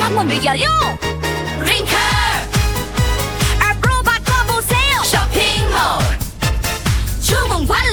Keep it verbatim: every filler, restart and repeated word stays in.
창문 밀려요. 링크 아크로바 떠보세요. 쇼핑몰 주문 완료.